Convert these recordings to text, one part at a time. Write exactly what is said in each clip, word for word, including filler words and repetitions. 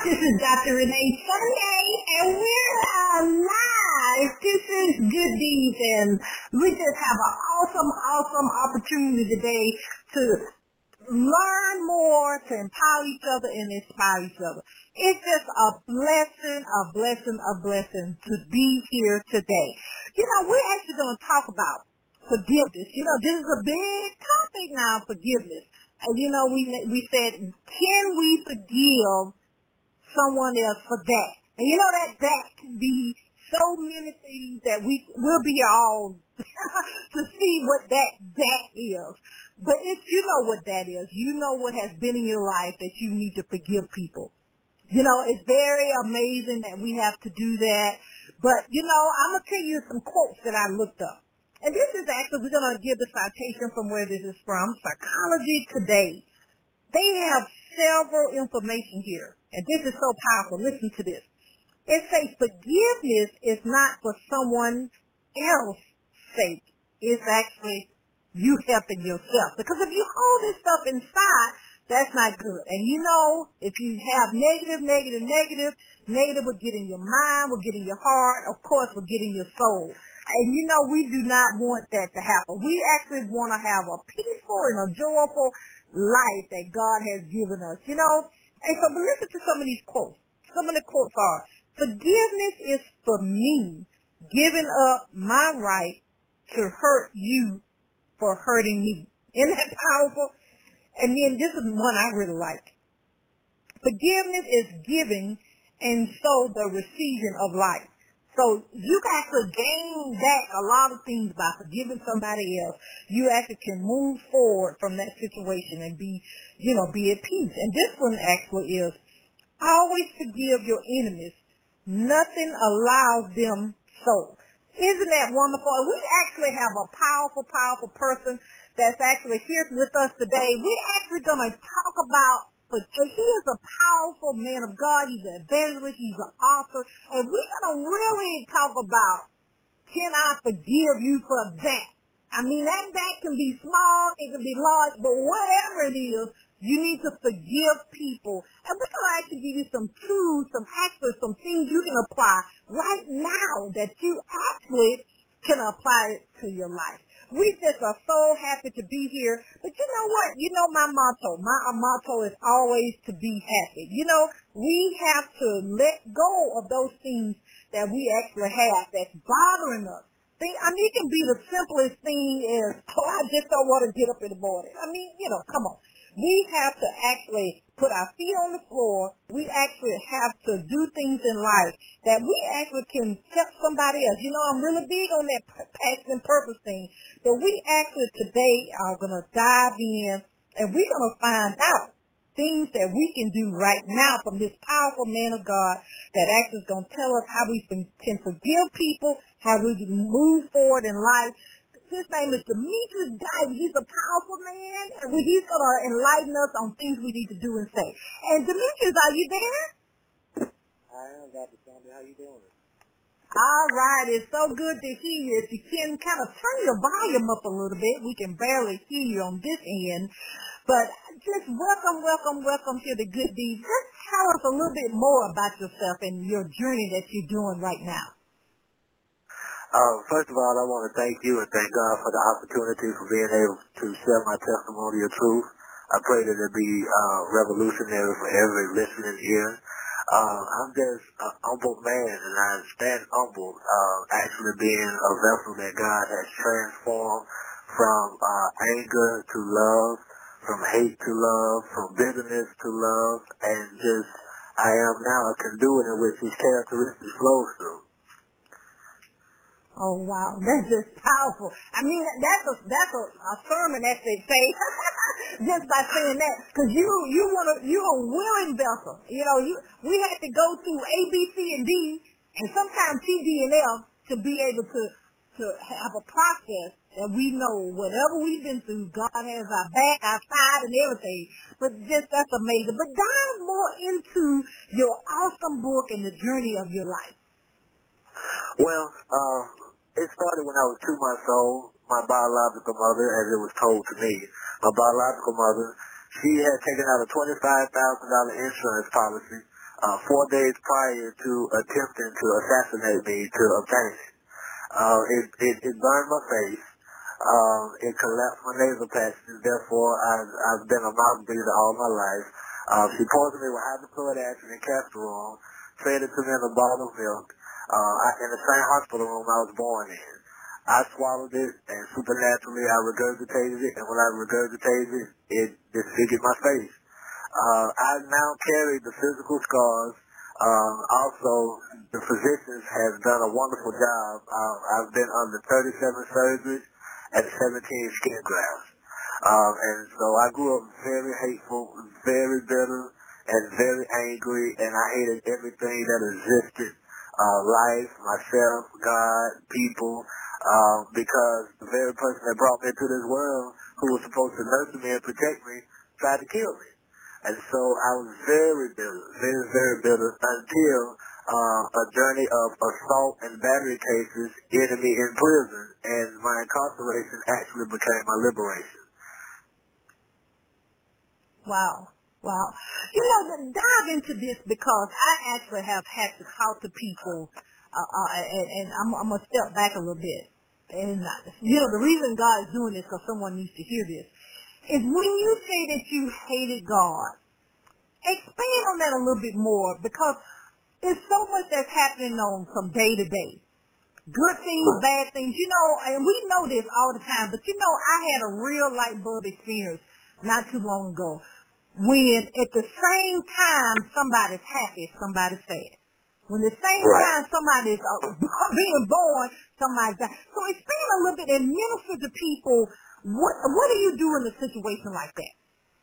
This is Doctor Renee Sunday, and we're alive. This is Good Deeds, and we just have an awesome, awesome opportunity today to learn more, to empower each other and inspire each other. It's just a blessing, a blessing, a blessing to be here today. You know, we're actually going to talk about forgiveness. You know, this is a big topic now, forgiveness. And you know, we we said, can we forgive someone else for that? And you know that that can be so many things that we will be all to see what that that is. But if you know what that is, you know what has been in your life that you need to forgive people. You know, it's very amazing that we have to do that. But you know, I'm gonna tell you some quotes that I looked up. And this is actually, we're going to give the citation from where this is from, Psychology Today. They have several information here, and this is so powerful. Listen to this. It says forgiveness is not for someone else's sake. It's actually you helping yourself. Because if you hold this stuff inside, that's not good. And you know, if you have negative, negative, negative, negative will get in your mind, will get in your heart, of course will get in your soul. And you know, we do not want that to happen. We actually want to have a peaceful and a joyful life that God has given us, you know. And so, but listen to some of these quotes. Some of the quotes are, forgiveness is for me giving up my right to hurt you for hurting me. Isn't that powerful? And then this is one I really like. Forgiveness is giving, and so the receiving of life. So you can actually gain back a lot of things by forgiving somebody else. You actually can move forward from that situation and be, you know, be at peace. And this one actually is, always forgive your enemies. Nothing allows them so. Isn't that wonderful? And we actually have a powerful, powerful person that's actually here with us today. We're actually going to talk about, but he is a powerful man of God. He's an evangelist. He's an author. And we're going to really talk about, can I forgive you for that? I mean, that that can be small, it can be large, but whatever it is, you need to forgive people. And we're going to actually give you some tools, some actions, some things you can apply right now that you actually can apply it to your life. We just are so happy to be here. But you know what? You know my motto. My motto is always to be happy. You know, we have to let go of those things that we actually have that's bothering us. See, I mean, it can be the simplest thing as, oh, I just don't want to get up in the morning. I mean, you know, come on. We have to actually put our feet on the floor. We actually have to do things in life that we actually can help somebody else. You know, I'm really big on that passion and purpose thing. So we actually today are going to dive in, and we're going to find out things that we can do right now from this powerful man of God that actually is going to tell us how we can, can forgive people, how we can move forward in life. His name is Demetrius Dive. He's a powerful man, and he's going to enlighten us on things we need to do and say. And Demetrius, are you there? I am, Doctor Sandy. How you doing? All right. It's so good to hear you. If you can kind of turn your volume up a little bit, we can barely hear you on this end. But just welcome, welcome, welcome to the Good Deeds. Just tell us a little bit more about yourself and your journey that you're doing right now. Uh, first of all, I want to thank you and thank God for the opportunity for being able to share my testimony of truth. I pray that it be uh, revolutionary for every listening ear. Uh, I'm just an humble man, and I stand humble, uh, actually being a vessel that God has transformed from uh, anger to love, from hate to love, from bitterness to love, and just I am now a conduit in which His characteristics flows through. Oh wow, that's just powerful. I mean, that's a that's a, a sermon, as they say, just by saying that, because you you want to you're a willing vessel. You know, you we had to go through A, B, C, and D, and sometimes T, D, and F to be able to to have a process that we know whatever we've been through, God has our back, our side, and everything. But just that's amazing. But dive more into your awesome book and the journey of your life. Well, uh, it started when I was two months old. My biological mother, as it was told to me, my biological mother, she had taken out a twenty-five thousand dollars insurance policy uh, four days prior to attempting to assassinate me to obtain it. Uh, it, it, it burned my face. Um, it collapsed my nasal passages. Therefore, I've, I've been a mouth breather all my life. Uh, she poisoned me with hydrochloric acid and castor oil, fed it to me in a bottle of milk, uh, I, in the same hospital room I was born in. I swallowed it, and supernaturally I regurgitated it, and when I regurgitated it, it disfigured my face. Uh, I now carry the physical scars. Um, also, the physicians have done a wonderful job. Uh, I've been under thirty-seven surgeries and seventeen skin grafts. Um, and so I grew up very hateful, very bitter, and very angry, and I hated everything that existed. Uh, life, myself, God, people, uh, because the very person that brought me into this world, who was supposed to nurture me and protect me, tried to kill me. And so I was very bitter, very, very bitter until uh, a journey of assault and battery cases ended me in prison, and my incarceration actually became my liberation. Wow. Wow. You know, dive into this because I actually have had to talk to people, uh, uh, and, and I'm, I'm going to step back a little bit. And, uh, you know, the reason God is doing this because someone needs to hear this. Is when you say that you hated God, expand on that a little bit more because there's so much that's happening on from day to day. Good things, bad things, you know, and we know this all the time, but you know, I had a real light bulb experience not too long ago when at the same time somebody's happy, somebody's sad. When the same Right. time somebody's uh, being born, somebody's dying. So expand a little bit and minister to people. What what do you do in a situation like that?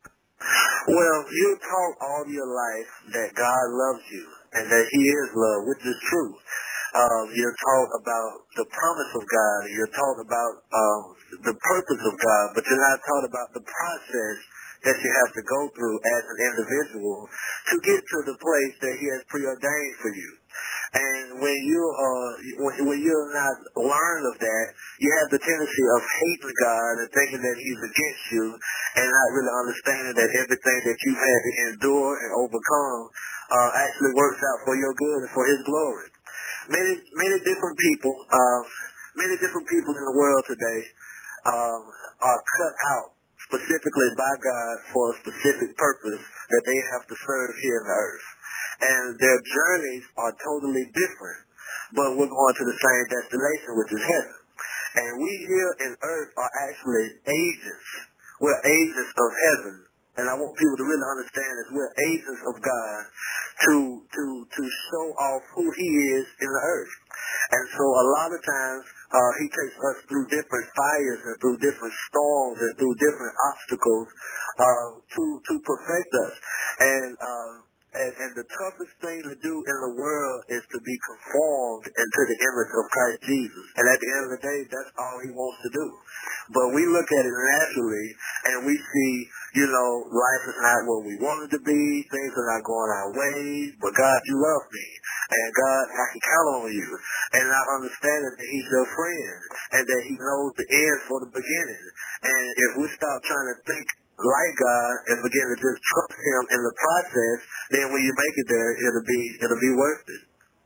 Well, you're taught all your life that God loves you and that He is love, which is true. Um, you're taught about the promise of God. You're taught about um, the purpose of God, but you're not taught about the process that you have to go through as an individual to get to the place that He has preordained for you. And when you uh when, when you're not learned of that, you have the tendency of hating God and thinking that He's against you, and not really understanding that everything that you've had to endure and overcome uh, actually works out for your good and for His glory. Many many different people, uh, many different people in the world today um, are cut out specifically by God for a specific purpose that they have to serve here on the earth. And their journeys are totally different, but we're going to the same destination, which is heaven. And we here in earth are actually agents. We're agents of heaven. And I want people to really understand that we're agents of God to to to show off who He is in the earth. And so a lot of times uh, He takes us through different fires and through different storms and through different obstacles uh, to to perfect us. And uh, And, and the toughest thing to do in the world is to be conformed into the image of Christ Jesus. And at the end of the day, that's all He wants to do. But we look at it naturally, and we see, you know, life is not what we want it to be. Things are not going our way. But God, you love me. And God, I can count on you. And not understanding that He's your friend, and that He knows the end for the beginning. And if we stop trying to think like God and begin to just trust Him in the process, then when you make it there, it'll be it'll be worth it.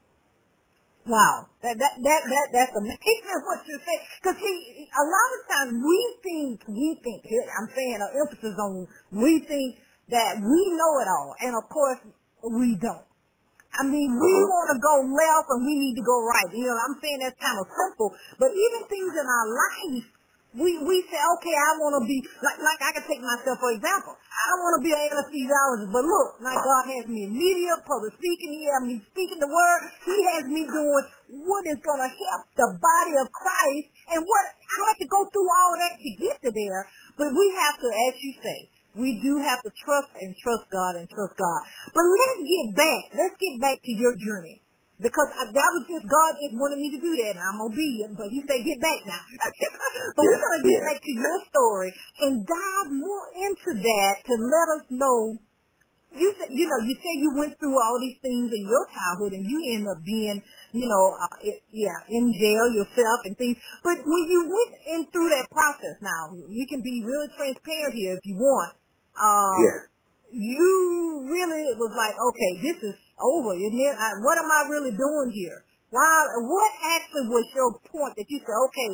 Wow, that that that that that's amazing what you say. Because he, a lot of times we think we think. I'm saying an emphasis on we think that we know it all, and of course we don't. I mean, we Mm-hmm. want to go left and we need to go right. You know, I'm saying that's kind of simple, but even things in our life. We we say, okay, I want to be, like like I can take myself for example. I want to be an anesthesiologist, but look, like God has me in media, public speaking, He has me speaking the word, He has me doing what is going to help the body of Christ, and what I have to go through all that to get to there. But we have to, as you say, we do have to trust and trust God and trust God. But let's get back, let's get back to your journey. Because I, that was just God just wanted me to do that, and I'm obedient, but He said, get back now. But we're going to get Yeah. back to your story and dive more into that to let us know. You said, you know, you say you went through all these things in your childhood, and you end up being, you know, uh, it, yeah, in jail yourself and things. But when you went in through that process, now you can be really transparent here if you want. Um, Yeah. you really was like, okay, this is over. Isn't it? I, what am I really doing here? Why? What actually was your point that you said, okay,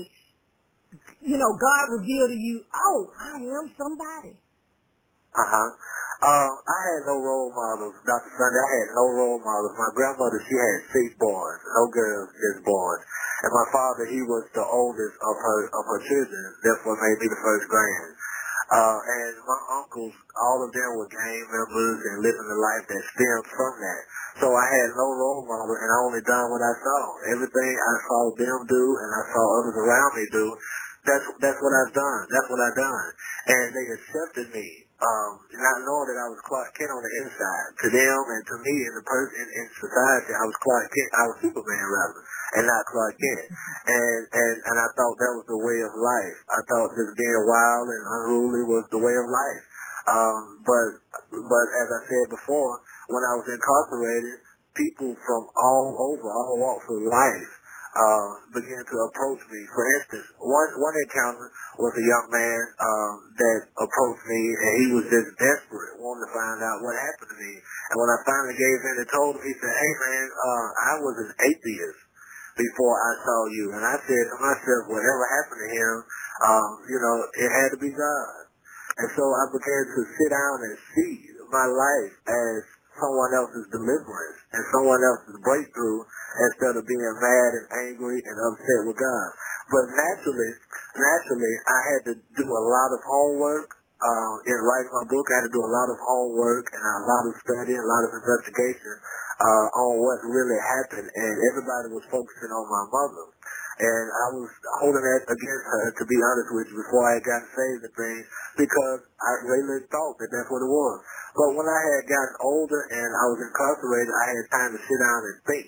you know, God revealed to you, oh, I am somebody. Uh-huh. Uh, I had no role models, Doctor Sunday. I had no role models. My grandmother, she had six boys, no girls, just boys. And my father, he was the oldest of her of her children, therefore made me the first grand. Uh, and my uncles, all of them were gang members and living the life that stemmed from that. So I had no role model, and I only done what I saw. Everything I saw them do, and I saw others around me do, that's that's what I've done. That's what I've done. And they accepted me, um, not knowing that I was Clark Kent on the inside. To them and to me in the person in, in society, I was Clark Kent. I was Superman rather, and not Clark Kent. And and and I thought that was the way of life. I thought just being wild and unruly was the way of life. Um, but but as I said before, when I was incarcerated, people from all over, all walks of life, uh, began to approach me. For instance, one one encounter was a young man um, that approached me, and he was just desperate, wanting to find out what happened to me. And when I finally gave in and told him, he said, "Hey man, uh, I was an atheist before I saw you." And I said to myself, whatever happened to him, um, you know, it had to be God. And so I began to sit down and see my life as someone else's deliverance and someone else's breakthrough instead of being mad and angry and upset with God. But naturally, naturally, I had to do a lot of homework. Uh, in writing my book, I had to do a lot of homework and a lot of study, a lot of investigation uh, on what really happened. And everybody was focusing on my mother. And I was holding that against her, to be honest with you, before I got saved and things, because I really thought that that's what it was. But when I had gotten older and I was incarcerated, I had time to sit down and think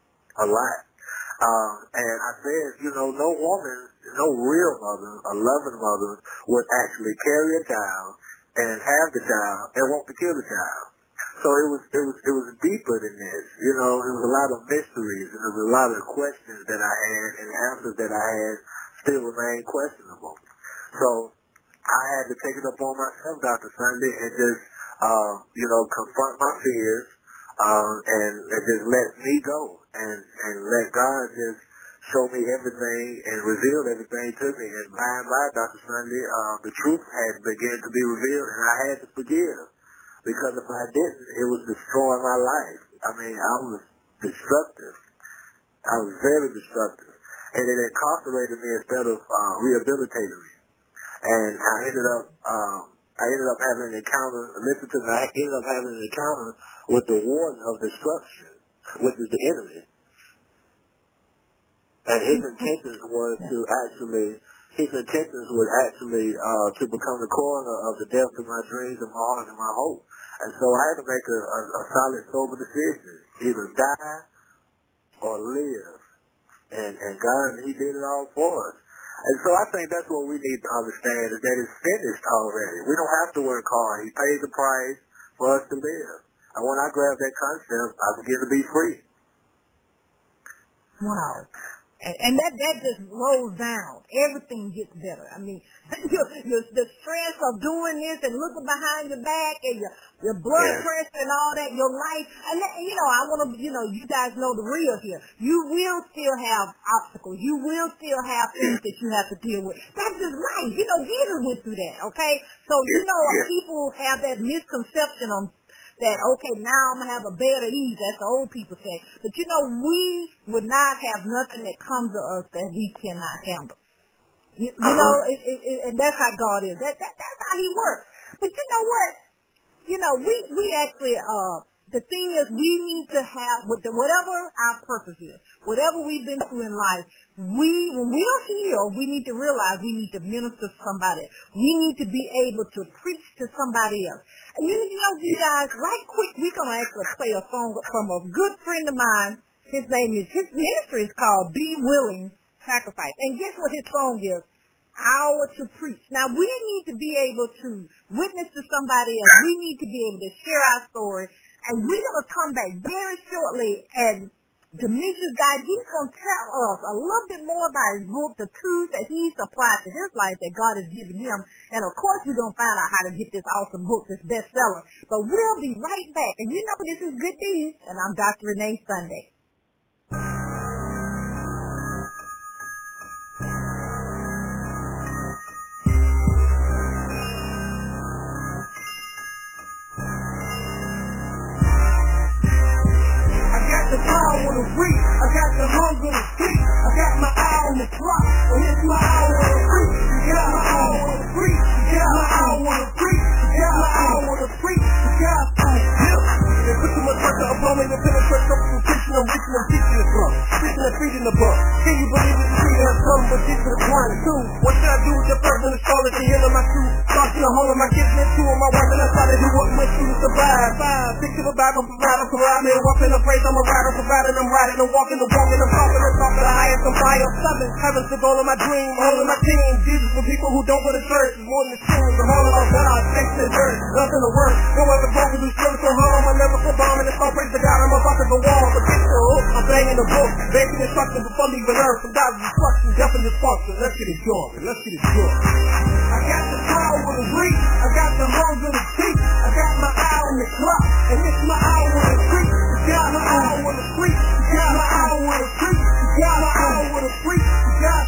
a lot. Um, and I said, you know, no woman, no real mother, a loving mother, would actually carry a child and have the child and want to kill the child. So it was, it was, it was deeper than this. You know, there was a lot of mysteries and there was a lot of questions that I had and answers that I had still remain questionable. So I had to take it upon myself, Doctor Sunday, and just, uh, you know, confront my fears, um, and, and just let me go and, and let God just show me everything and reveal everything to me. And by and by, Doctor Sunday, uh, the truth had begun to be revealed, and I had to forgive. Because if I didn't, it was destroying my life. I mean, I was destructive. I was very destructive. And it incarcerated me instead of uh, rehabilitating me. And I ended up, um, I ended up having an encounter, listen to me, I ended up having an encounter with the warden of destruction, which is the enemy. And his intentions were to actually, his intentions were actually uh, to become the coroner of the death of my dreams and my heart and my hope. And so I had to make a, a, a solid, sober decision, either die or live. And, and God, he did it all for us. And so I think that's what we need to understand, is that it's finished already. We don't have to work hard. He paid the price for us to live. And when I grabbed that concept, I began to be free. Wow. And, and that, that just rolls down. Everything gets better. I mean, your, your, the stress of doing this and looking behind your back and your, your blood Yeah. pressure and all that, your life. And, that, you know, I want to, you know, you guys know the real here. You will still have obstacles. You will still have things that you have to deal with. That's just life. You know, Jesus went through that, okay? So, you know, Yeah. people have that misconception on that, okay, now I'm going to have a bed of ease, as the old people say. But, you know, we would not have nothing that comes to us that we cannot handle. You, you uh-huh. know, it, it, it, and that's how God is. That, that That's how he works. But you know what? You know, we, we actually, uh, the thing is, we need to have, whatever our purpose is, whatever we've been through in life, we, when we're healed, we need to realize we need to minister to somebody. We need to be able to preach to somebody else. And you, you know, you guys, right quick, we're going to actually play a song from a good friend of mine. His name is, his ministry is called Be Willing Sacrifice. And guess what his song is? Hour to preach. Now, we need to be able to witness to somebody else. We need to be able to share our story. And we're going to come back very shortly and Demetrius Guy, he's going to tell us a little bit more about his book, the tools that he's applied to his life that God has given him. And of course, we're going to find out how to get this awesome book, this bestseller. But we'll be right back. And you know, this is Good Deeds, and I'm Doctor Renee Sunday. The power to reach, I got the hunger to speak, I got my eye on the clock, and it's my hour to preach, you got my hour to preach, you got my hour to preach, you got my hour to preach, you got my They put too much pressure upon me to penetrate up from preaching, I'm reaching, I'm teaching the club, preaching and feeding the buck. Can you believe it? The freedom has come, but this is one too. What should I do with the first and the soul at the end of my shoe? Lost in the hole of my kids and two of my wife, and I try to do what went through to survive. Five, six of the Bible, provider, provide me, walk in the praise, I'm a rider, providing, I'm riding, I'm walking, I'm walking, I'm talking, I'm talking, the highest, I'm fire. Seven, heaven's the goal of my dream, all of my team. Jesus for people who don't go to church, is more than the sins. I'm all about God, thanks to dirt, nothing to work. No other broken, do service or harm, I never go bomb, and it's all praise to God, I'm about to go wall. But get the hook, I'm banging the book, making instruction before leaving earth. From God's instruction, death and destruction. Let's get it going, let's get it going. I got the power to reach, I got the hunger to speak, I got my eye on the clock, and it's my hour to preach. You got my hour to preach, you got my hour to preach, you got my hour to preach, you got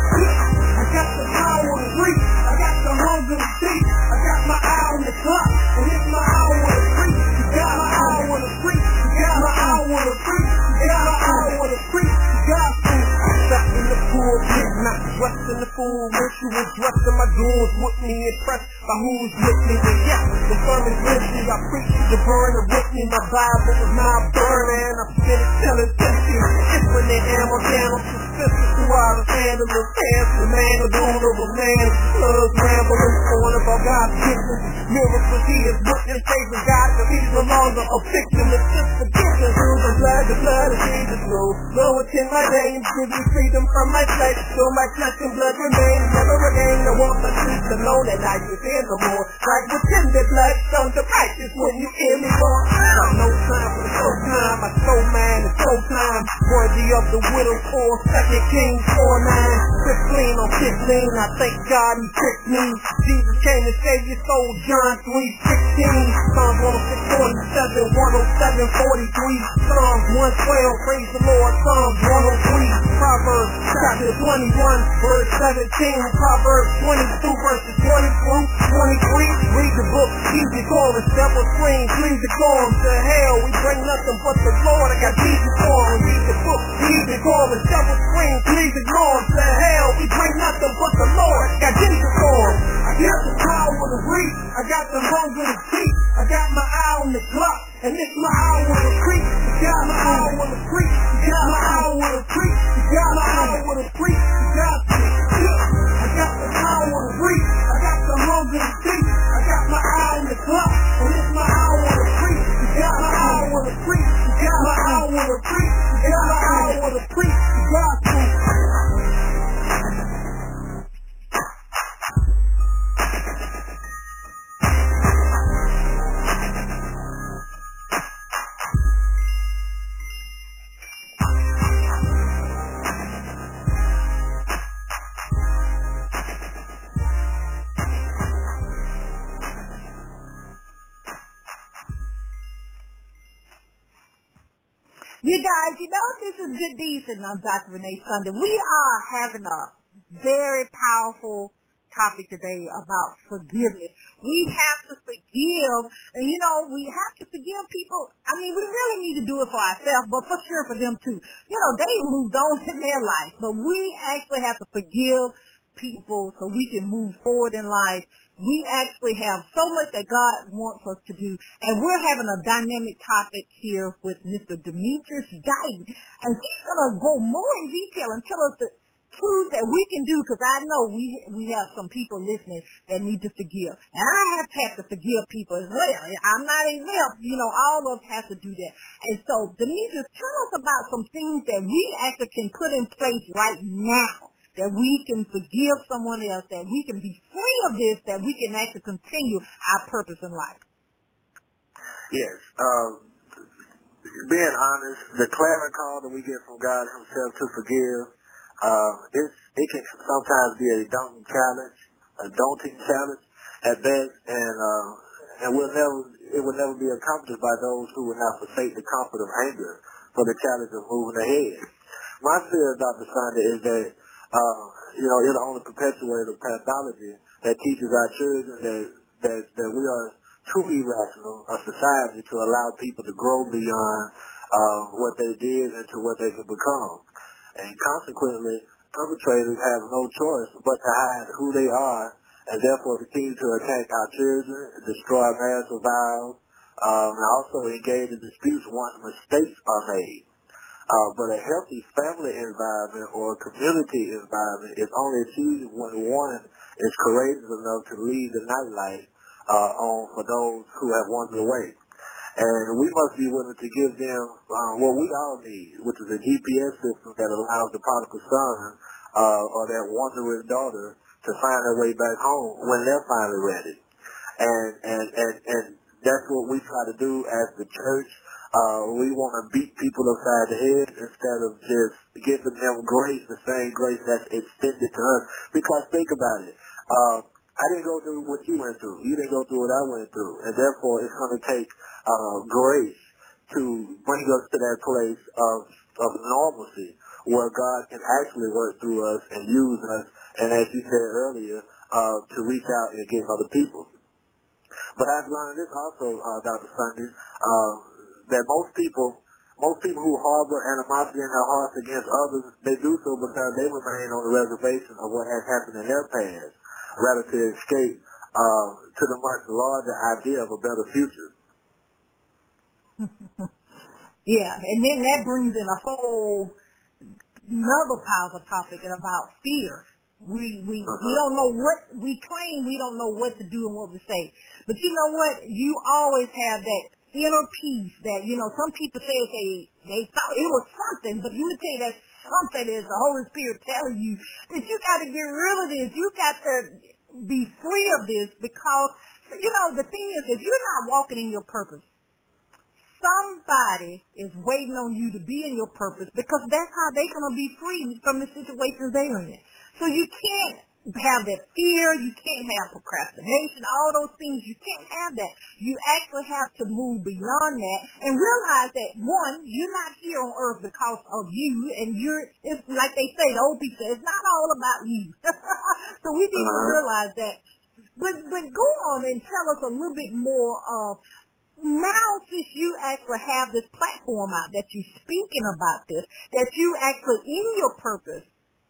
I got the power to reach, I got the hunger to speak, I got my eye on the clock, and it's my hour to preach. You got my hour to preach, you got my hour to preach, you got my hour to preach, you got Sat in the pool, not dressed in the fool, wish you was dressed in my goons with me, impressed by who's with me. But yes, the sermon's with me, I preach to the burn and with me, my Bible is my burning, I'm finished telling empty, different than ammo down, I'm consistent throughout the hand of the pants, the man of the owner of a man, slugs rambling on about God's goodness, miracles he is witness, praising God, cause he's no longer a victim, it's just forgiveness, through the blood, the blood of Jesus, no, no, it's in my name, give me freedom from my flesh, so my flesh and blood remain, never again, I want my truth to know that I can fear no more, like within the blood, sons of righteous, when you hear me roar, I got no time for the show time, my soul man is so time, worthy of the widow's four, second Kings four nine, fifteen on fifteen, I thank God he picked me, Jesus came to save your soul, John three sixteen, Psalms one oh six forty-seven, one oh seven forty-three, Psalms one twelve, praise the Lord, Psalms one oh three, Proverbs chapter twenty-one, verse seventeen, Proverbs twenty-two, verses twenty through twenty-three, read the book, keep the chorus, devil scream, please the chorus, to hell, we bring nothing but the Lord, I got Jesus for him, read the book, keep the chorus, devil scream, please ignore him, to hell, we bring nothing but the Lord, got Jesus for him, I got the power to reach, I got the hunger to teach, I got my eye on the clock, and it's my hour to preach, you got my hour to preach, you got my hour to preach, you got my hour to preach, you got I got the power to reach, I got the hunger to teach, I got my eye on the clock, and it's my hour to preach, you got my hour to preach, you got my hour to preach, you got my hour to preach, you got to. You guys, you know, this is Good Deeds, and I'm Doctor Renee Sunday. We are having a very powerful topic today about forgiveness. We have to forgive, and you know, we have to forgive people. I mean, we really need to do it for ourselves, but for sure for them too. You know, they moved on in their life, but we actually have to forgive people so we can move forward in life. We actually have so much that God wants us to do, and we're having a dynamic topic here with Mister Demetrius Guyton, and he's going to go more in detail and tell us the truth that we can do, because I know we we have some people listening that need to forgive, and I have to have to forgive people as well. I'm not exempt, you know, all of us have to do that. And so, Demetrius, tell us about some things that we actually can put in place right now, that we can forgive someone else, that we can be free of this, that we can actually continue our purpose in life. Yes. Um, being honest, the clarion call that we get from God Himself to forgive, uh, it's, it can sometimes be a daunting challenge, a daunting challenge at best, and uh, and will never, it will never be accomplished by those who will not forsake the comfort of anger for the challenge of moving ahead. My fear, Doctor Sunday, is that uh, you know it'll only perpetuate a pathology that teaches our children that that that we are too irrational, a society, to allow people to grow beyond uh, what they did and to what they can become. And consequently, perpetrators have no choice but to hide who they are and therefore continue to attack our children, destroy marital vows, um, and also engage in disputes once mistakes are made. Uh, but a healthy family environment or community environment is only achieved when one is courageous enough to leave the nightlight uh, on for those who have wandered away. And we must be willing to give them uh, what we all need, which is a G P S system that allows the prodigal son uh, or that wandering daughter to find their way back home when they're finally ready. And and and, and that's what we try to do as the church. Uh, we want to beat people upside the head instead of just giving them grace, the same grace that's extended to us. Because think about it. Uh, I didn't go through what you went through. You didn't go through what I went through. And therefore, it's going to take uh, grace to bring us to that place of, of normalcy where God can actually work through us and use us, and as you said earlier, uh, to reach out and get other people. But I've learned this also, uh, Doctor Sunday, uh, that most people, most people who harbor animosity in their hearts against others, they do so because they remain on the reservation of what has happened in their past, rather to escape uh, to the much larger idea of a better future. Yeah, and then that brings in a whole another powerful topic about fear. We we Uh-huh. we don't know what we claim. We don't know what to do and what to say. But you know what? You always have that inner peace that, you know, some people say they they thought it was something, but you would tell you that something is the Holy Spirit telling you that you got to get rid of this. You got to be free of this because, you know, the thing is, if you're not walking in your purpose, somebody is waiting on you to be in your purpose because that's how they're going to be free from the situations they're in. So you can't have that fear. You can't have procrastination, all those things. You can't have that. You actually have to move beyond that and realize that, one, you're not here on earth because of you, and you're, it's like they say, the old people say, it's not all about you. So we need to realize that. But, but go on and tell us a little bit more of, now since you actually have this platform out, that you're speaking about this, that you actually in your purpose,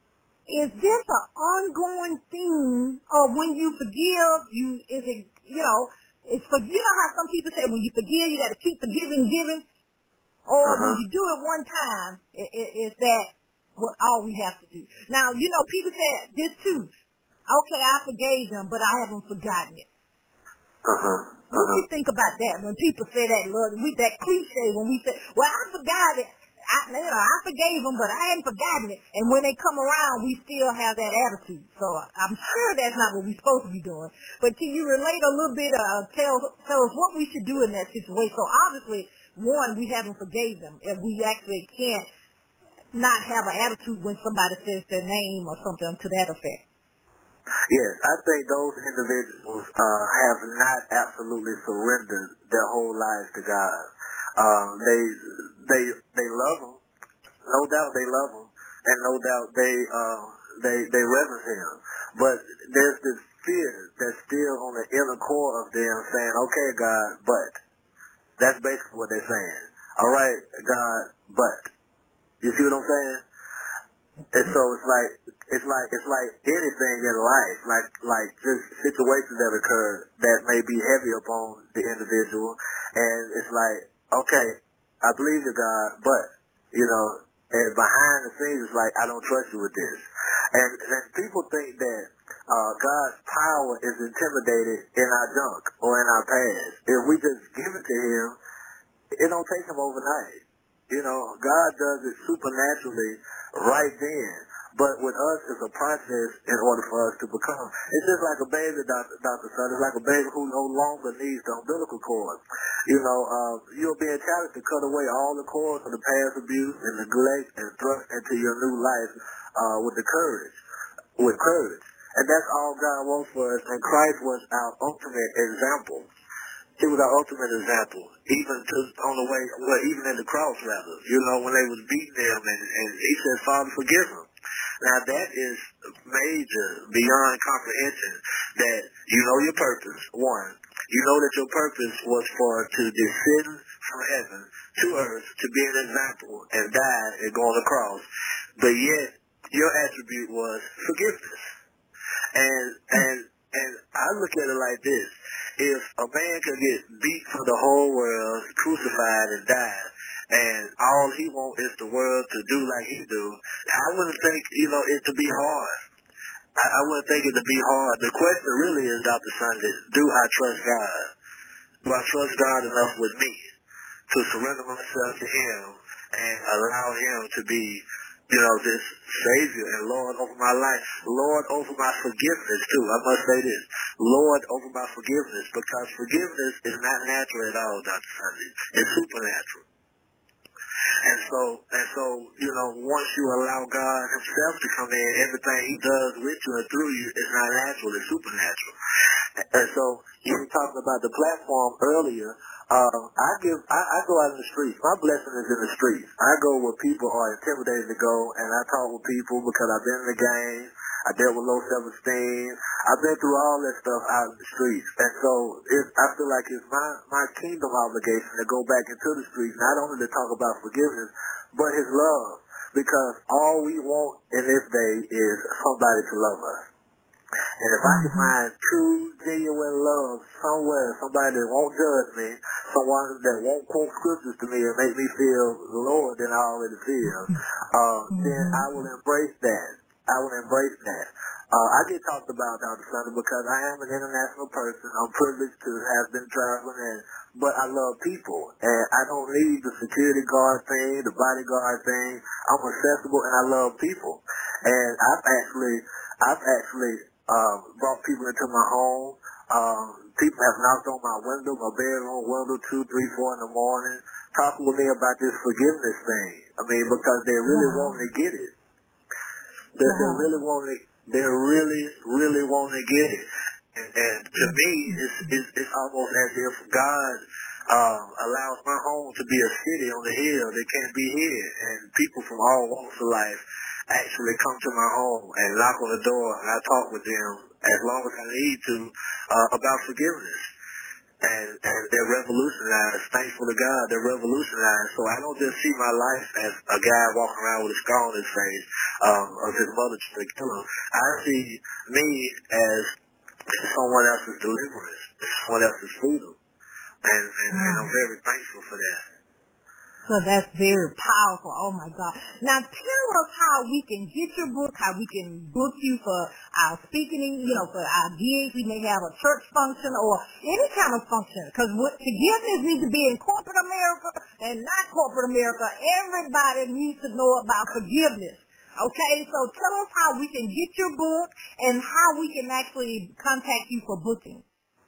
is this an ongoing thing, or when you forgive, you, is it, you know, it's for, you know how some people say when you forgive, you got to keep forgiving, giving, or Uh-huh. when you do it one time, it, it, is that what all we have to do? Now, you know, people say this too. Okay, I forgave them, but I haven't forgotten it. Uh-huh. What do Uh-huh. you think about that when people say that, Lord, we, that cliche when we say, well, I forgot it. I, you know, I forgave them, but I hadn't forgotten it. And when they come around, we still have that attitude. So I'm sure that's not what we're supposed to be doing. But can you relate a little bit, uh, tell, tell us what we should do in that situation? So obviously, one, we haven't forgave them. And we actually can't not have an attitude when somebody says their name or something to that effect. Yes, I think those individuals uh, have not absolutely surrendered their whole lives to God. Uh, they they they love Him, no doubt they love Him, and no doubt they uh, they they reverence Him. But there's this fear that's still on the inner core of them, saying, "Okay, God, but." That's basically what they're saying. All right, God, but. You see what I'm saying? And so it's like it's like it's like anything in life, like like just situations that occur that may be heavy upon the individual, and it's like, okay, I believe in God, but you know, and behind the scenes it's like I don't trust you with this, and, and people think that uh, God's power is intimidated in our junk or in our past. If we just give it to Him, it don't take Him overnight. You know, God does it supernaturally right then. But with us, it's a process in order for us to become. It's just like a baby, Doctor Doctor Sun. It's like a baby who no longer needs the umbilical cord. You know, uh, you're being challenged to cut away all the cords of the past abuse and neglect and thrust into your new life uh, with the courage, with courage. And that's all God wants for us, and Christ was our ultimate example. He was our ultimate example, even to on the way, well, even at the cross, rather. You know, when they was beating them, and, and he said, Father, forgive them. Now that is major, beyond comprehension, that you know your purpose, one. You know that your purpose was for to descend from heaven to earth to be an example and die and go on the cross. But yet, your attribute was forgiveness. And, and, and I look at it like this. If a man could get beat for the whole world, crucified and died, and all he wants is the world to do like he do, I wouldn't think, you know, it to be hard. I, I wouldn't think it to be hard. The question really is, Doctor Sunday, do I trust God? Do I trust God enough with me to surrender myself to Him and allow Him to be, you know, this Savior and Lord over my life, Lord over my forgiveness too. I must say this, Lord over my forgiveness, because forgiveness is not natural at all, Doctor Sunday. It's supernatural. And so, and so, you know, once you allow God Himself to come in, everything He does with you and through you is not natural, it's supernatural. And so, you were talking about the platform earlier. Uh, I give, I, I go out in the streets. My blessing is in the streets. I go where people are intimidated to go, and I talk with people because I've been in the game. I dealt with low self-esteem. I've been through all that stuff out in the streets. And so it, I feel like it's my, my kingdom obligation to go back into the streets, not only to talk about forgiveness, but His love. Because all we want in this day is somebody to love us. And if I can find true, genuine love somewhere, somebody that won't judge me, someone that won't quote scriptures to me and make me feel lower than I already feel, uh, then I will embrace that. I will embrace that. Uh, I get talked about, Doctor Sunday, because I am an international person. I'm privileged to have been traveling, and, but I love people. And I don't need the security guard thing, the bodyguard thing. I'm accessible, and I love people. And I've actually, I've actually uh, brought people into my home. Um, people have knocked on my window, my bedroom window, two, three, four in the morning, talking with me about this forgiveness thing. I mean, because they really Wow. want to get it. They, they really want to, they really, really want to get it. And, and to me, it's, it's, it's almost as if God um, allows my home to be a city on the hill that can't be hid. And people from all walks of life actually come to my home and knock on the door, and I talk with them as long as I need to uh, about forgiveness. And, and they're revolutionized. Thankful to God, they're revolutionized. So I don't just see my life as a guy walking around with a scar on his face um, of his mother trying to kill him. I see me as someone else's deliverance, someone else's freedom. And, and, and I'm very thankful for that. So that's very powerful. Oh my God. Now tell us how we can get your book, how we can book you for our speaking, you know, for our gigs. We may have a church function or any kind of function. Because forgiveness needs to be in corporate America and not corporate America. Everybody needs to know about forgiveness. Okay, so tell us how we can get your book and how we can actually contact you for booking.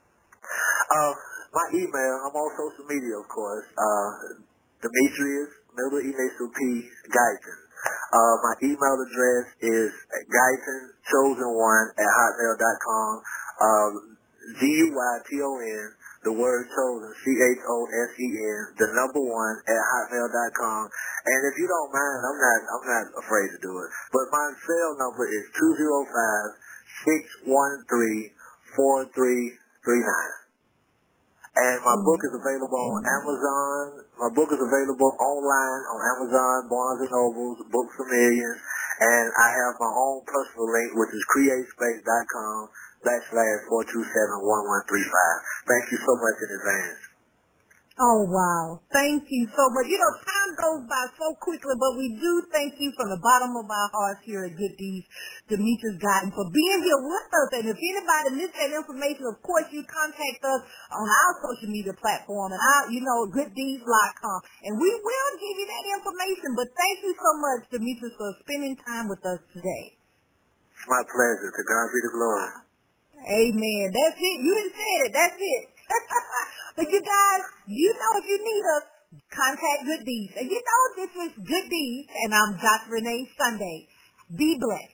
Uh, my email, I'm on social media, of course. Uh, Demetrius, middle initial P, Guyton. Uh, my email address is Guyton, chosen one, at hotmail dot com. Um, G U Y T O N, the word chosen, C H O S E N, the number one, at hotmail dot com. And if you don't mind, I'm not, I'm not afraid to do it. But my cell number is two zero five, six one three, four three three nine. And my book is available on Amazon. My book is available online on Amazon, Barnes and Nobles, Books a Million. And I have my own personal link, which is createspace dot com backslash four two seven one one three five. Thank you so much in advance. Oh, wow. Thank you so much. You know, time goes by so quickly, but we do thank you from the bottom of our hearts here at Good Deeds, Demetrius Guyton, for being here with us. And if anybody missed that information, of course, you contact us on our social media platform and our, you know, good deeds dot com. And we will give you that information. But thank you so much, Demetrius, for spending time with us today. It's my pleasure. To God be the glory. Amen. That's it. You didn't say it. That's it. But you guys, you know if you need us, contact Good Deeds. And you know this is Good Deeds, and I'm Doctor Renee Sunday. Be blessed.